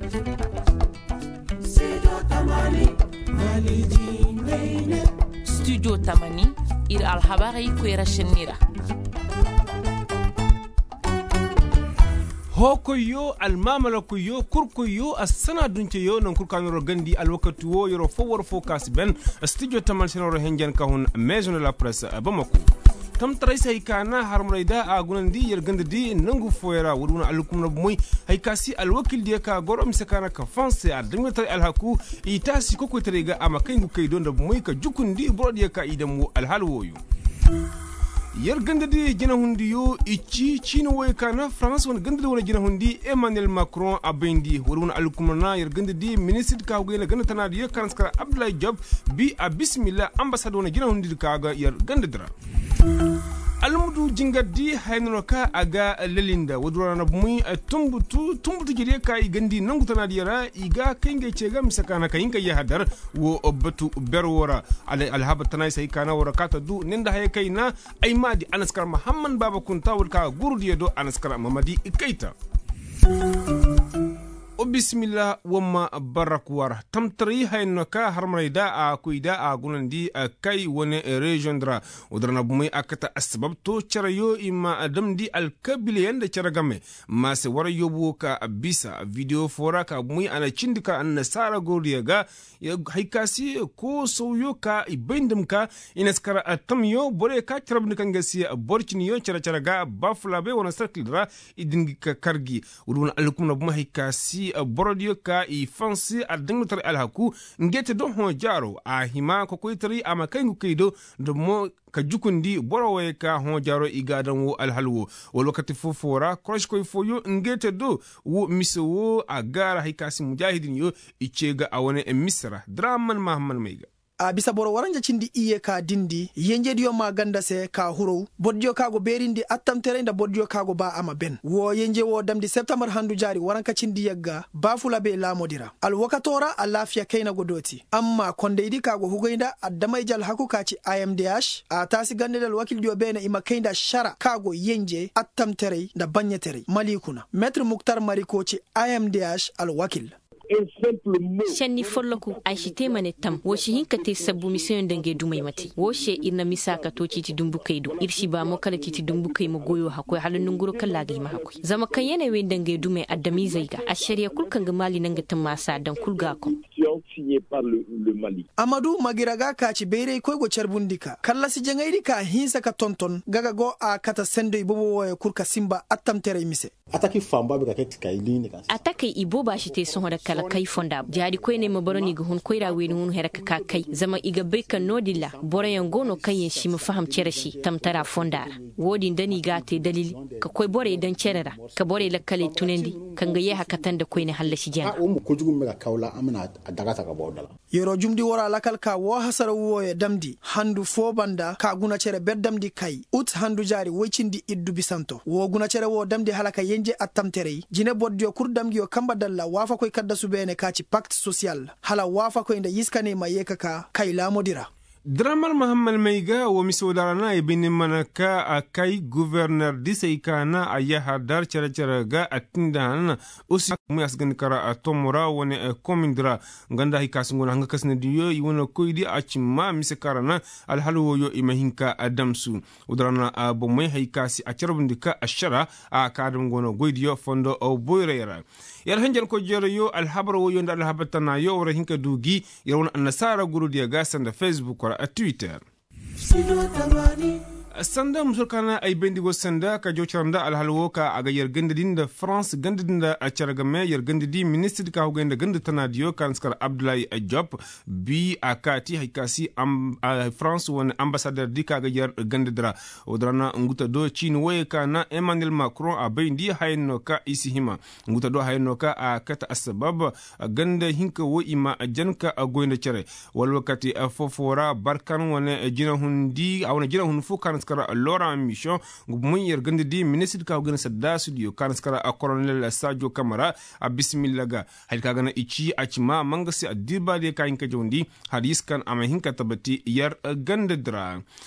Studio Tamani ir alhabari kwera shenira. Hokoyo almamala koyo kurkoyo asana dunce yo non kurkanoro gandi alwakatu wo yoro forward focus ben studio Tamal senoro henjan kahun maison de la presse Bamako. Tam traisa hikana harmraida a gunandi yerganda di nangu foyera wuruna alukumna moy haykasi alwakil dia ka gorom sekana ka France a dingata alhaku itasi koko terega amakangu kaydon da moy ka jukundi brodi ka idamu alhalwoyu yerganda di jina hundi yo ichi chino way kana France won ganda wona jina hundi Emmanuel Macron abendi wuruna alukumna yerganda di ministre ka guyena ganda tanadi yo kanskara Abdoulaye Diop bi a bismillah ambassade wona jina hundi ka ga yerganda dra almudu jingadi haynoka aga lelinda wadurana bumi tumbutu jide ka igandi nangutana diyara iga kenge cega misakana ka inga yahadar wo obatu berwora alhabatana sai kana warakata du nenda hay kaina aymadi anaskar muhammad baba kunta wadka gurdiye do anaskar mamadi ikaita o bismillah wamma barakwar tamtari haynoka harmarida a kuida a gunandi kai wani region dra udrana bumai akata asbab to charayo ima adamdi alkabile yanda charagame mase wara yobu ka bisa video fora ka bumai ana cindika an nasara goriya ga haikasi ko sauyo ka ibendum ka inaskara atamyo bore ka charabni kangasi borchiniyo charaga bafulabe wana circle dra idingika kargi uduna alkumna bumai haikasi borodio ka i fansi a dinglutar alhaku ngete don ho jaro a hima ko koitari ama kayngu kaydo do mo ka jukundi borowe ka ho jaro igadan wo alhalwo wal wakati fofora krosh koy foyo ngete do wo miso a gara haykasi mujahidin yo icega awone e misra draman mahamman meiga a bisa boro waranja cindi iye ka dindi yenjediyo ma ganda se ka huro bodjo kago berindi attamtere nda bodjo kago ba ama ben wo yenje wo damdi september handu jari waranka cindi yagga bafula be la modira al wakatora alafiya kaina godoti amma kondeidi kago hugoinda addamay jal hakukaci IMDH a tasi gande dal wakil dio bene ima kainda shara kago yenje attamtere nda banyetere malikuna maître Muktar Marikoci IMDH al wakil shanni folloku aishite mane tam wo shi hinkate sabu mission dange dumai mati wo she irna misaka to ci dumbu kaido irshi ba mo kala ci dumbu kai mo goyo hakoi halin nunguro kala ga ma hakoi zama kan yana wen dange dumai addami zaiga a shari'a kulkan ga mali nan ga tamasa dan kulga ko Amadou magiraga ka ci bere koy go charbundika kala si jangaidi ka hinsa ka tonton gaga go a kata sendo ibobo wo kurka simba attamtere mise ataki famba be ka ketika ilini kan ataki ibo ba shi te son da kala kai fonda jadi koy ne mabaroni go hun koyra weni hun heraka ka kai zama iga be kan nodilla borayan gono kai shi mu faham cere shi tamtara fonda wodi ndani gate dalili ka koy bore dan cerera ka bore la kale tunendi kan ga ye hakatan da koy ne halla shi janga o mu kujugum me ka kawla amna daga ta ka bodala yero jumdi wora lakal ka wo hasara wo e damdi handu fo banda ka guna cere beddamdi kai ut handu jari woicindi iddu bisanto wo guna cere wo damdi halaka yenje attamtere jine boddio kurdamgi o kamba dalla wafa koy kadda subene kaci pacte social hala wafa koy nda yiskane mayeka ka kai la modira Dramal Muhammad Meiga wo misodarana e binin manaka a kai gouverneur disai kana a yahadar cara ga atinda usi mu asgan kara a tomora woni e komindra ganda hikasungona hanga kasne diyo iwono koydi a cimma misekarana alhalwo yo imahinka adamsu udrana a bomay hikasi a carbundika ashara a kadum gono goydiyo fondo o boyrera yar hanjan ko jero yo alhabro wo yonda alhabatana yo wara hinka dugi yawon annasara guru dia gasan da Facebook a Twitter. Sanda musulkana ay bendigo sanda ka jocaranda alhalwo ka aga yergandin da France gandin da a caragame yergandidi ministre ka hugenda ganda tanadiyo kanskar Abdoulaye Diop bi akati haikasi France won ambassadeur dika ga yer gandidra odrana nguta do chini waye kana Emmanuel Macron a bendi hayno ka isihima nguta do hayno ka akata asbab ganda hinka wo ima janka agoyna cere wal wakati fofora barkan wona jina hundi awna jina hun fukan skara Laurent Mission mun yergande di ministre ka gëna sadda studio kan skara a colonel Sadio Camara a bismillah ga hal ka gëna ichi acima mangasi a dirba de ka hinka jondi hadis kan ama hinka tabati yar gande dra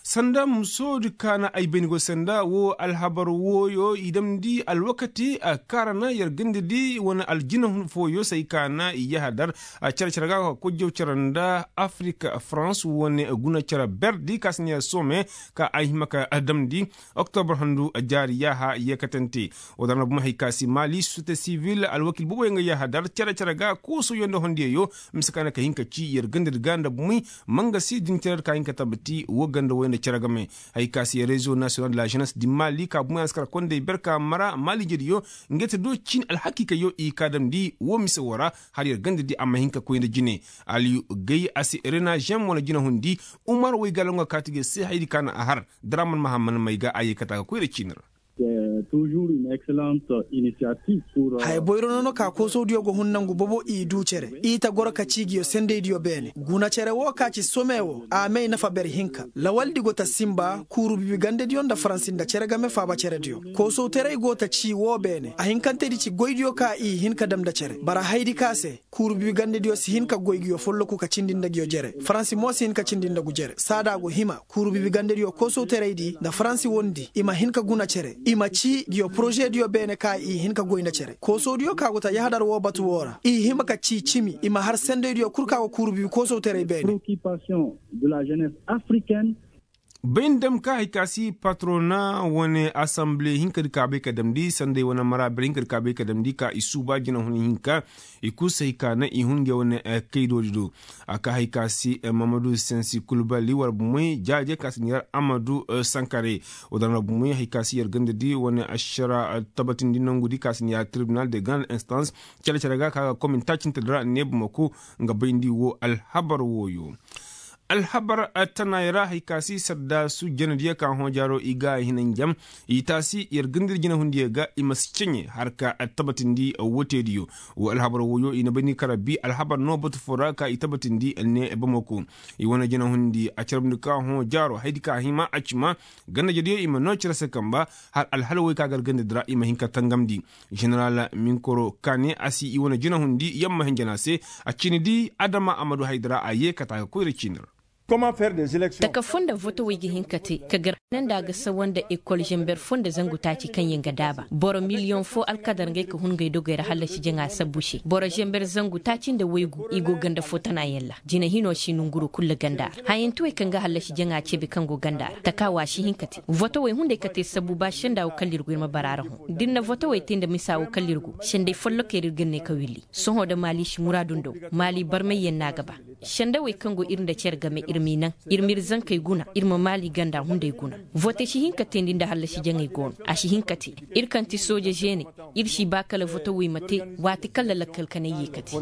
sanda musodi kana ay benigo sanda wo alhabar woyo idam di alwakati a karana yargindi di wani aljina foyo sai kana iya hadar a charcharaga ko jewcharanda Africa France woni guna chara berdi kasniya some ka ay maka adam di October handu jari yaha yekatenti wadana buma hikasi Mali société civile alwakil bubo nga ya hadar charcharaga ko so yondo hondiyo misakana ka hinka ci yargindi ganda bumi manga si dinter ka hinka tabati wo ganda wona charagame ay kasi réseau national de la jeunesse du Mali ka buma askara konde berka mara Mali jediyo ngete do cin alhakika yo i kadam di wo misawara har yargindi di amma hinka ko ina jine Aliou Gueye asi rena jam wala jina hundi Umar way galonga katige se haydi kana ahar Draman Mahamman mayga ayekata ko ire cinir toujours une excellente initiative pour hay boyro no ka ko so diogo hunnangu bobo i ducere ita gora ka cigiyo sende dio bene guna cere wo ka ci somewo a may nafa ber hinka lawaldi gota simba kuru bibi gande dio nda francinda cere game fa ba cere dio ko so tere gota ci wo bene a hinkante di ci goydio ka i hinka dam da cere bara haydi kase kuru bibi gande dio si hinka goygiyo follo ku ka cindinda gio jere franci mo si hinka cindinda gu jere sada go hima kuru bibi gande dio ko so tere di da franci wondi ima hinka guna cere ima ci dio projet dio bene ka i hinka goyna cere ko so dio ka gota yahadar wo batu wora i hima ka ci cimi ima har sende dio kurka ko kurbi ko so tere bene préoccupation de la jeunesse africaine bindam ka hikasi patrona wani assemblée hinkar kabe kadamdi sande wani marabar hinkar kabe kadamdi ka isuba jina huni hinka ikusa hika na ihunge wani kaido dido aka hikasi Mamadou Sensi Kulbali war bumwe jaje kasiniyar Amadou Sankare wadana bumwe hikasi yargande di wani ashara tabatin dinangu di kasiniyar tribunal de grande instance chale ka komentacin tadra ne bumako nga bindi wo alhabar woyo alhabar tanayra hikasi sadda su janadiya kan hojaro iga hinan jam itasi yargandir jina hundiya ga imascinye harka tabatindi wotediyo wa alhabar woyo ina bani karabi alhabar no batu foraka itabatindi ne bamako i wana jina hundi a charbni ka hojaro haidika hima achima ganda jadiyo ima no chirasa kamba har alhalwe ka gargande dra ima hinka tangamdi general minkoro kane asi i wana jina hundi yamma hinjanase achinidi Adama Amadou Haidara aye kata ko rechinir. Comment faire des élections? Taka fonda voto wigi hinkati kagar nan daga sawanda école jember fonda zangu taci kan yanga daba boro million fo alkadar ngai ka hun gaido gaira halashi jenga sabushi boro jember zangu tacin da waigu igo ganda fotana yalla jina hino shi nunguru kullu gandar hayin tuwe kanga halashi jenga cebe kango gandar taka washi hinkati voto wai hunde kate sabu ba shanda o kallirgu ma bararahu dinna voto wai tinda misawo kallirgu shande follo ke rirgenne ka willi soho da mali shi muradun do mali barmayyen na gaba shanda wai kango irin da cer game irminan irmir zankai guna irma mali ganda hunde guna vote shi hinka tendin da halla shi jangay gon a shi hinkati irkanti soje jene irshi bakala voto wi mate wati kala lakal kana yikati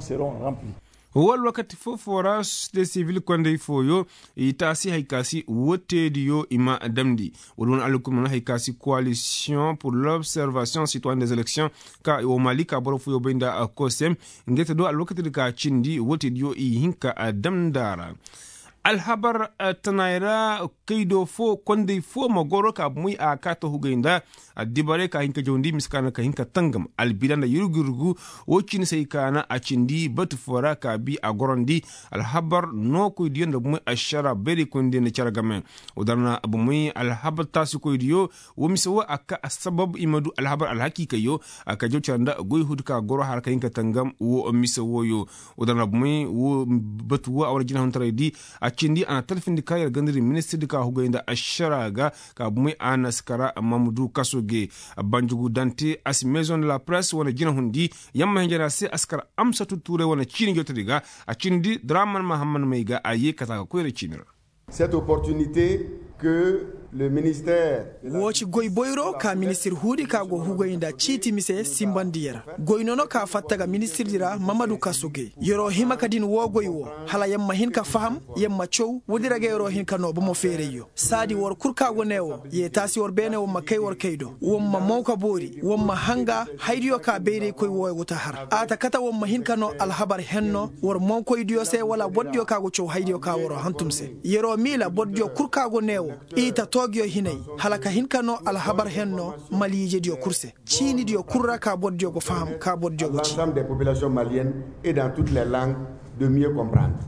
wal wakati fofora de civil konde foyo itasi haikasi wotediyo ima damdi wodon alukum na haikasi coalition pour l'observation citoyenne des élections ka o Mali ka boro foyo benda kosem ngete do alwakati ka chindi wotediyo i hinka damdara alhabar tanayra kaido fo konde fo magoro ka mui a kata hugenda dibare ka hinka jondi miskana ka hinka tangam albidanda yurgurgu wocin sai kana a cindi batu fora ka bi a gorondi alhabar no ko diyon da mui ashara beri konde ne charagamen udarna abu mui alhabar tasu ko diyo wo misawa aka asbab imadu alhabar alhakika yo aka jo chanda goy hudka goro har ka hinka tangam wo misawo yo udarna abu mui wo batu wo awrjina huntaredi cindi ana talfin dikayar gandiri ministry dika hugayinda asharaga ka bumai ana skara Mamadou Kasoge banjugu dante as maison de la presse wana jina hundi yamma hinjara se askara amsa tuture wana chini jotadiga a cindi Draman Mahamman Maiga aye kataka koyre chinira. Cette opportunité que le ministère woci goy boyro ka ministre hudi ka go hugoyinda chiti mise simbandiyara goynono ka fattaga ministre dira Mamadou Kasoge yoro hima kadin wo goywo hala yamma hin ka faham yamma chow wodirage yoro hin ka no bomo fereyo sadi wor kurka go newo ye tasi wor bene wo makay wor kaydo womma mawka bori womma hanga haydiyo ka beere koy wo wuta har ata kata womma hin ka no alhabar henno wor mon koy diyo se wala boddiyo ka go chow haydiyo ka woro hantumse yoro mila boddiyo kurka go newo ita togyo hinay halaka hinkano alhabar henno malije dio kurse chini dio kurra ka boddio go faham ka boddio go l'ensemble des populations maliennes et dans toutes les langues de mieux comprendre.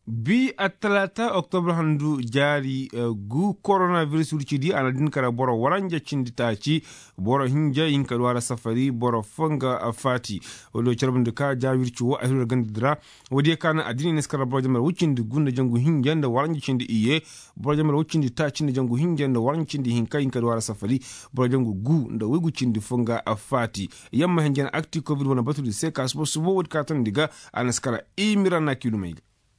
bi a talata octobre handu jari gu coronavirus urcidi ana din kara boro waranja cindi taci boro hinja in kalwara safari boro fanga fati wado charbundu ka jawirci wo ahir gandira wadi kana adini neskara boro jamar wucindi gunda jangu hinja da waranja cindi iye boro jamar wucindi taci da jangu hinja da waranja cindi hinka in kalwara safari boro jangu gu da wigu cindi fanga fati yamma hinja akti covid wana batu se kasbo subo wad katan diga anaskara imira na kilumai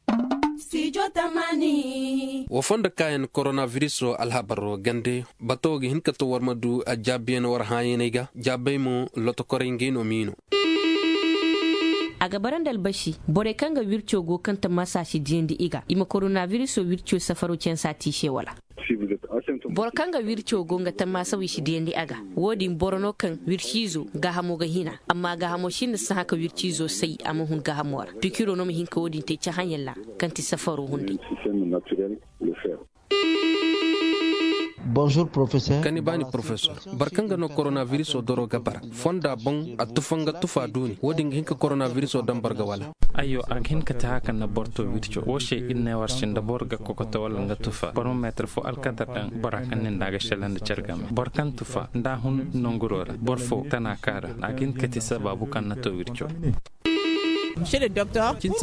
wo fonda kayan coronavirus ro alhabaro gande batogi hinkato warmadu a jabien war hayeniga jabemo lotokoringi no mino a gabaran dalbashi bore kanga wircho go kanta masashi diendi iga ima coronavirus wircho safaro cen sati shewala bor kanga wircho gonga tamma sawi shi diendi aga wodi borono kan wirchizo ga hamo ga hina amma ga hamo shin sa haka wirchizo sai amma hun ga hamora pikiro no mi hinka wodi te cha hanyalla kanti safaro hunde. Bonjour professeur. Kani bani professeur. Barkanga no coronavirus o doro gabara. Fonda bon atufanga tufa duni. Woding hinka coronavirus o dambarga wala. Ayo ag hinka tahaka na borto vircho. Woshe inne warshin da borga kokota wala nga tufa. Barometer fo alkadar dan barakan nindaga shalanda chargame. Borkan tufa nda hun nongurora. Borfo tanakara. Ag hinka tisa babu kan na to vircho. Chez le docteur, il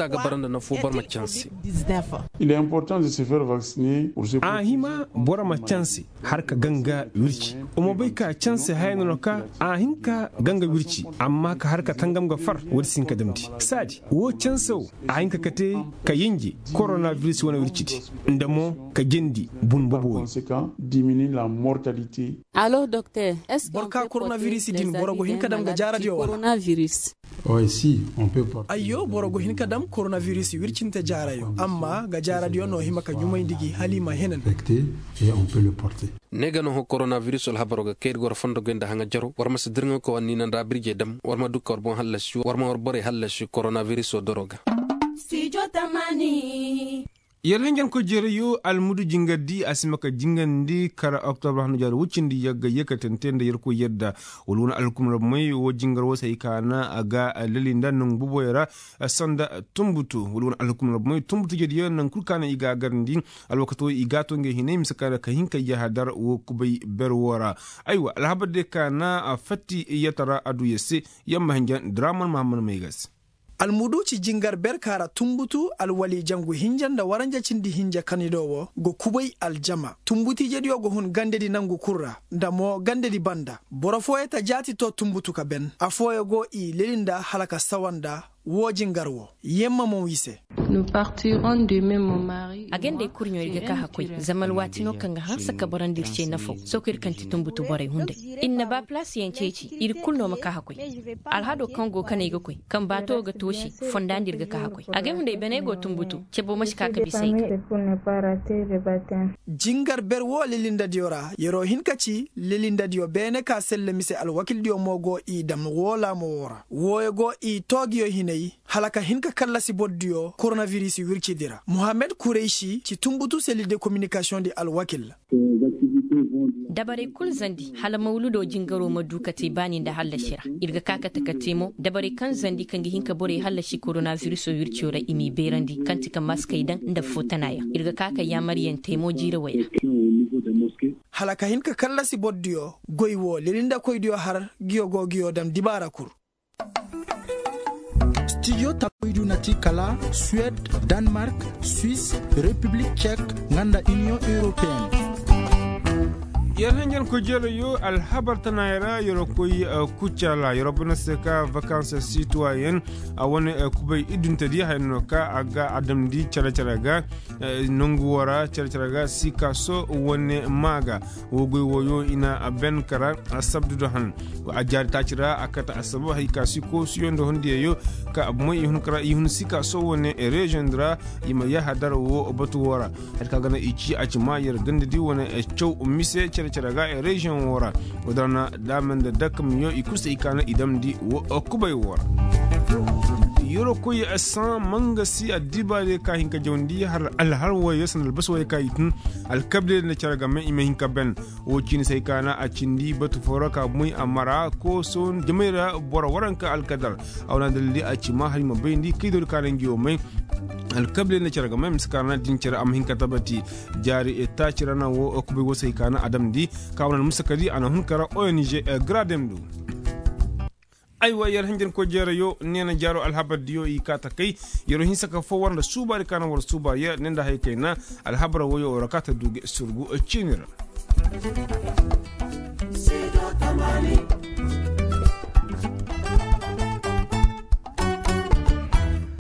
est important de se faire vacciner pour se protéger. Ahima bora ma chance har ka ganga wirci omo bai ka chance hayno ka ahinka ganga wirci amma ka har ka tangam ga far wirsin ka damti sadi wo chance ahinka kate ka yinji coronavirus wona wirci ndamo ka gendi bun bobo conséquent diminue la mortalité. Alors docteur, est-ce que borka coronavirus din borogo hinka dam ga jara dio coronavirus? Oui, si, on peut pas. Ayyo borogo hinka dam coronavirus wircinta jarayo amma ga jara dio no himaka nyumay digi halima henen et on peut le porter. Negano ho coronavirus ol habaroga keed gor fondo genda hanga jaro warma sidringa ko wanni nan rabirje dam warma dukkor bon hallasu warma wor bore hallasu coronavirus o doroga. Studio Tamani. Yerhanjan ko jereyo almudu jingadi asimaka jingandi kara octobre hanu jar wucindi yagga yekaten tende yerko yedda woluna alkumra moy wo jingar wo say kana aga lelinda nang buboyera sanda tumbutu woluna alkumra moy tumbutu jedi nan kurkana iga garndi alwakato iga to nge hine misakara ka hinka ya hadar wo kubay berwora aywa alhabade kana fatti yatara adu yesse yamma hanjan draman mahamman megas almudu ci jingar berkara tumbutu alwali jangu hinjanda waranja cindi hinja kanidowo go kubay aljama tumbuti jedi go hun gandedi nangu kurra ndamo gandedi banda borofoye ta jati to tumbutu ka ben afoye go i lelinda halaka sawanda wo jingarwo yemma mo wise. Nous partirons demain mon mari. Agende kurnyo irga ka hakoi zamal watino kanga har saka barandir ce nafo sokir kanti tumbutu borai hunde inna ba place yanceci ir kulno maka hakoi alhado kango kana iga koi kan bato ga toshi fondandir ga ka hakoi age hunde bene go tumbutu cebo mashi kaka bisai jingar berwo lelinda diora yero hinkaci lelinda dio bene ka selle mise alwakil dio mogo i dam wola mo wora woyego i togio hine halaka hinka kallasi boddio coronavirus wircidira Mohamed Kureishi ci tumbutu cellule de communication de alwakil dabare kul zandi hala mauludo jingaro madukati bani da halla shira irga kaka takatemo dabare kan zandi kan hinka bore halla shi coronavirus wirciora imi berandi kanti kan maska idan da fotanaya irga kaka ya mariyan temo jira waya halaka hinka kallasi boddio goywo lelinda koydio har giyo dam dibara kur Studio Tapoidu Nati Kala, Suède, Danemark, Suisse, République tchèque, Nganda Union Européenne. Yerhanjan ko jelo yo alhabar tanayra yoro koy kuchala yoro bonaseka vacances citoyen awone kubay idunta di hayno ka aga adam di characharaga nongu wara characharaga sikaso wone maga wogoy woyo ina ben kara asabdu do han ajari tachira akata asabo hayka siko siyondo hondiye yo ka moy hun kara hun sikaso wone regiondra yima ya hadar wo batu wara hadka gana ichi achima yer gande di wone chow mise ceraga e region wora wadana damen da dakam yo ikusta ikana idam di wo okubay wora yoro koy asan mangasi adibale ka hinka jondi har alharwa yasan albaswa ka itun alkable na charga me ime hinka ben o chin sai kana a cindi batu foraka muy amara ko son jamaira bora waranka alkadal awna dalli a cima har ma bendi kido ka rangiyo mai alkable na charga me miskana din chira am hinka tabati jari eta chirana wo okube wo sai kana adam di kawna musakadi ana hunkara ONG gradem du aywa yar hanjin ko jera yo nena jaro alhabar diyo i kata kai yaro hin saka fo wanda suba kana war suba ya nenda hay kaina alhabar woyo rakata duge surgu chinira